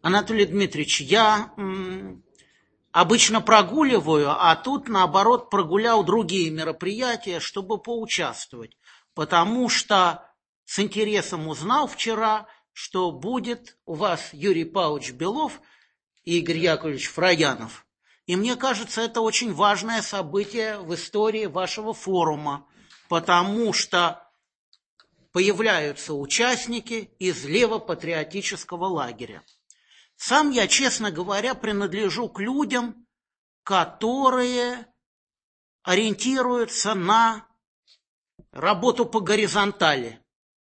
Анатолий Дмитриевич, я обычно прогуливаю, а тут, наоборот, прогулял другие мероприятия, чтобы поучаствовать. Потому что с интересом узнал вчера, что будет у вас Юрий Павлович Белов и Игорь Яковлевич Фроянов. И мне кажется, это очень важное событие в истории вашего форума, потому что появляются участники из левопатриотического лагеря. Сам я, честно говоря, принадлежу к людям, которые ориентируются на работу по горизонтали.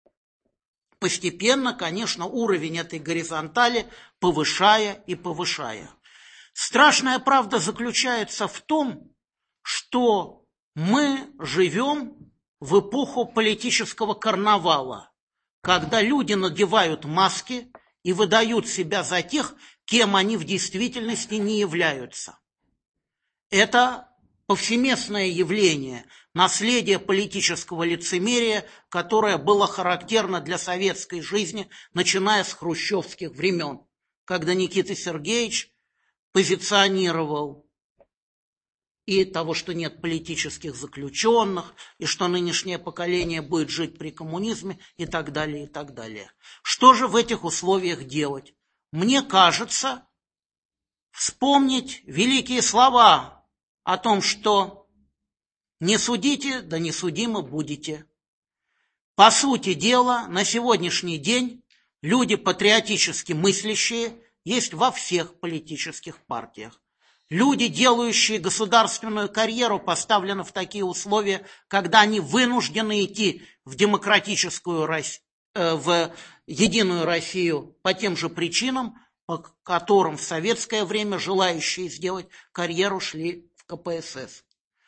Постепенно, конечно, уровень этой горизонтали повышая и повышая. Страшная правда заключается в том, что мы живем в эпоху политического карнавала, когда люди надевают маски и выдают себя за тех, кем они в действительности не являются. Это повсеместное явление, наследие политического лицемерия, которое было характерно для советской жизни, начиная с хрущевских времен, когда Никита Сергеевич позиционировал и того, что нет политических заключенных, и что нынешнее поколение будет жить при коммунизме, и так далее, и так далее. Что же в этих условиях делать? Мне кажется, вспомнить великие слова о том, что не судите, да не судимы будете. По сути дела, на сегодняшний день люди патриотически мыслящие есть во всех политических партиях. Люди, делающие государственную карьеру, поставлены в такие условия, когда они вынуждены идти в демократическую Россию, в единую Россию по тем же причинам, по которым в советское время желающие сделать карьеру шли в КПСС.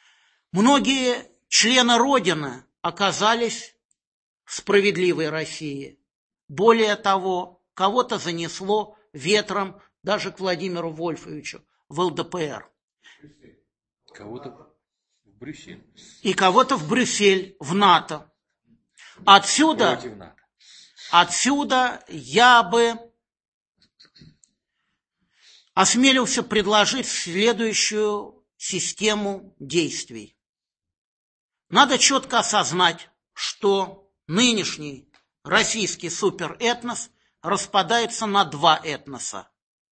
Многие члены Родины оказались в справедливой России. Более того, кого-то занесло ветром даже к Владимиру Вольфовичу в ЛДПР. Кого-то в Брюссель. И кого-то в Брюссель, в НАТО. Отсюда я бы осмелился предложить следующую систему действий. Надо четко осознать, что нынешний российский суперэтнос распадается на два этноса.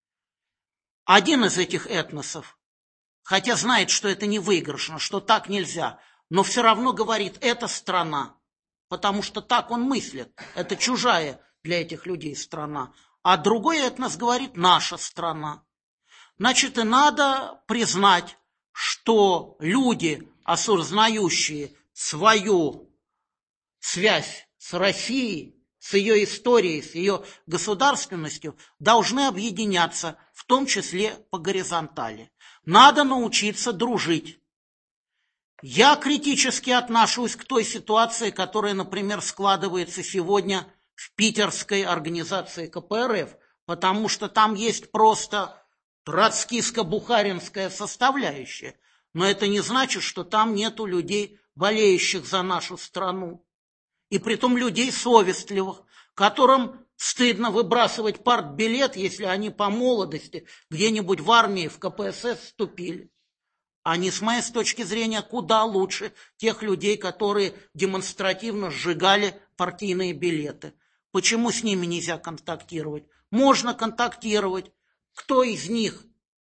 Один из этих этносов, хотя знает, что это не выигрышно, что так нельзя, но все равно говорит, это страна, потому что так он мыслит, это чужая для этих людей страна. А другой этнос говорит, наша страна. Значит, и надо признать, что люди, осознающие свою связь с Россией, с ее историей, с ее государственностью, должны объединяться, в том числе по горизонтали. Надо научиться дружить. Я критически отношусь к той ситуации, которая, например, складывается сегодня в питерской организации КПРФ, потому что там есть просто троцкистско-бухаринская составляющая. Но это не значит, что там нету людей, болеющих за нашу страну. И притом людей совестливых, которым стыдно выбрасывать партбилет, если они по молодости где-нибудь в армии, в КПСС вступили. Они, с моей точки зрения, куда лучше тех людей, которые демонстративно сжигали партийные билеты. Почему с ними нельзя контактировать? Можно контактировать. Кто из них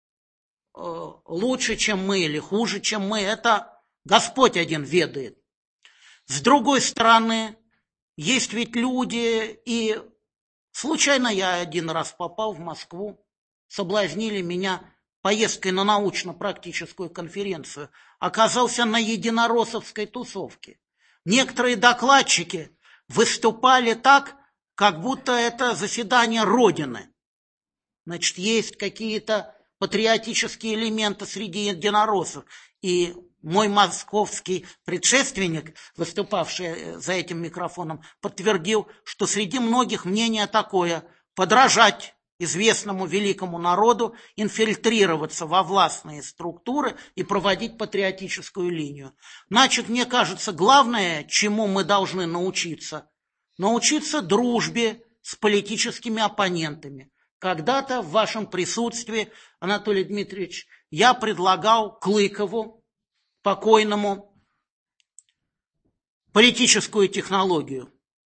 лучше, чем мы, или хуже, чем мы, это Господь один ведает. С другой стороны, есть ведь люди, и случайно я один раз попал в Москву, соблазнили меня поездкой на научно-практическую конференцию, оказался на единороссовской тусовке. Некоторые докладчики выступали так, как будто это заседание Родины. Значит, есть какие-то патриотические элементы среди единороссов. И мой московский предшественник, выступавший за этим микрофоном, подтвердил, что среди многих мнение такое: подражать известному великому народу, инфильтрироваться во властные структуры и проводить патриотическую линию. Значит, мне кажется, главное, чему мы должны научиться дружбе с политическими оппонентами. когда-то в вашем присутствии, Анатолий Дмитриевич, я предлагал Клыкову, покойному, политическую технологию.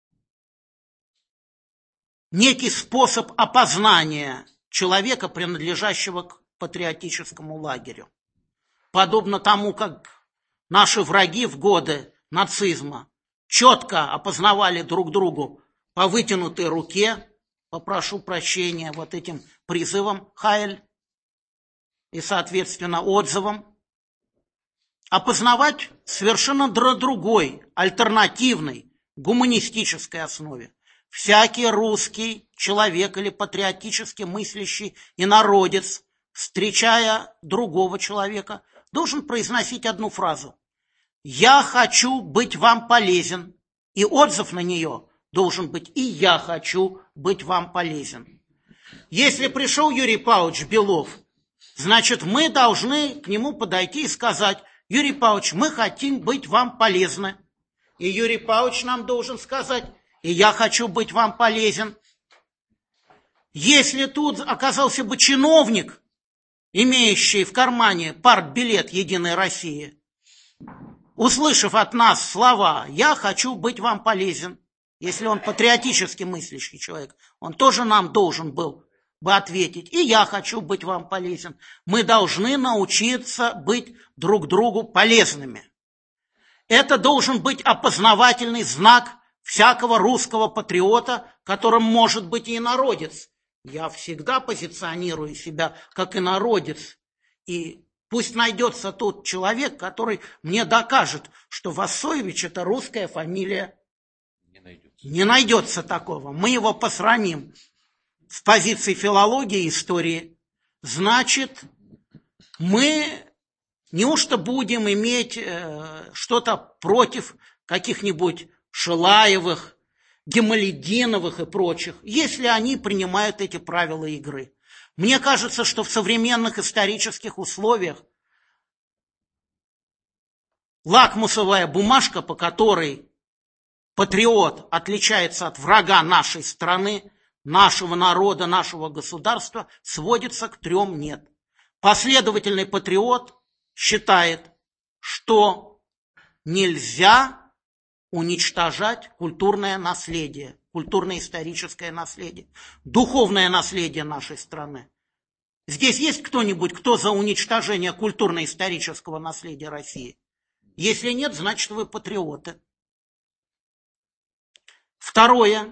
Некий способ опознания человека, принадлежащего к патриотическому лагерю. Подобно тому, как наши враги в годы нацизма четко опознавали друг другу по вытянутой руке, попрошу прощения, вот этим призывом «Хайль» и, соответственно, отзывом, опознавать совершенно другой, альтернативной, гуманистической основе. Всякий русский человек или патриотически мыслящий инородец, встречая другого человека, должен произносить одну фразу: «Я хочу быть вам полезен», и отзыв на нее должен быть: «И я хочу быть вам полезен». Если пришел Юрий Павлович Белов, значит, мы должны к нему подойти и сказать: «Юрий Павлович, мы хотим быть вам полезны». И Юрий Павлович нам должен сказать: «И я хочу быть вам полезен». Если тут оказался бы чиновник, имеющий в кармане партбилет «Единой России», услышав от нас слова «я хочу быть вам полезен», если он патриотически мыслящий человек, он тоже нам должен был бы ответить: «И я хочу быть вам полезен». Мы должны научиться быть друг другу полезными. Это должен быть опознавательный знак всякого русского патриота, которым может быть и инородец. Я всегда позиционирую себя как инородец. И пусть найдется тот человек, который мне докажет, что Вассоевич – это русская фамилия. Не найдется такого. Мы его посрамим с позиции филологии и истории. Значит, мы неужто будем иметь что-то против каких-нибудь Шилаевых, Гемалединовых и прочих, если они принимают эти правила игры? Мне кажется, что в современных исторических условиях лакмусовая бумажка, по которой патриот отличается от врага нашей страны, нашего народа, нашего государства, сводится к 3 «нет». Последовательный патриот считает, что нельзя уничтожать культурное наследие, культурно-историческое наследие, духовное наследие нашей страны. Здесь есть кто-нибудь, кто за уничтожение культурно-исторического наследия России? Если нет, значит, вы патриоты. Второе.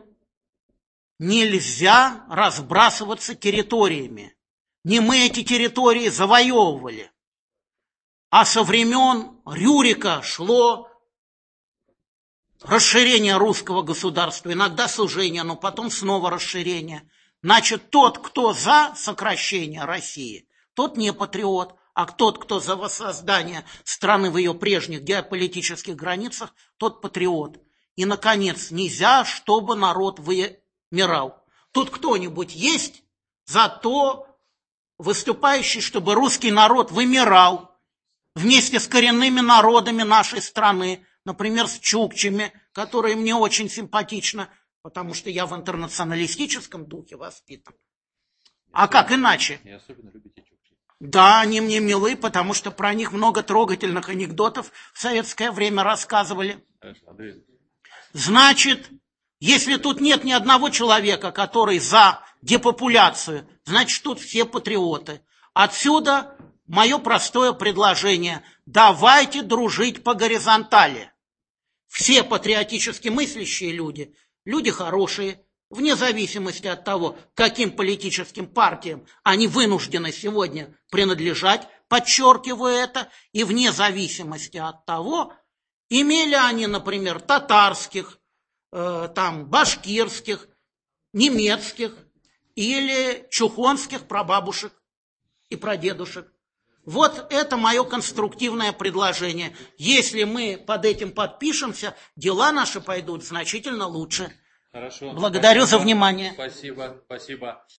Нельзя разбрасываться территориями. Не мы эти территории завоевывали, а со времен Рюрика шло расширение русского государства, иногда сужение, но потом снова расширение. Значит, тот, кто за сокращение России, тот не патриот, а тот, кто за воссоздание страны в ее прежних геополитических границах, тот патриот. И, наконец, нельзя, чтобы народ вымирал. Тут кто-нибудь есть за то, выступающий, чтобы русский народ вымирал вместе с коренными народами нашей страны, например, с чукчами, которые мне очень симпатичны, потому что я в интернационалистическом духе воспитан. А как иначе? Не особенно любите чукчи. Да, они мне милы, потому что про них много трогательных анекдотов в советское время рассказывали. Значит, если тут нет ни одного человека, который за депопуляцию, значит, тут все патриоты. Отсюда мое простое предложение: давайте дружить по горизонтали. Все патриотически мыслящие люди, люди хорошие, вне зависимости от того, каким политическим партиям они вынуждены сегодня принадлежать, подчеркиваю это, и вне зависимости от того, имели они, например, татарских, башкирских, немецких или чухонских прабабушек и прадедушек. Вот это мое конструктивное предложение. Если мы под этим подпишемся, дела наши пойдут значительно лучше. Хорошо. Благодарю за внимание. Спасибо.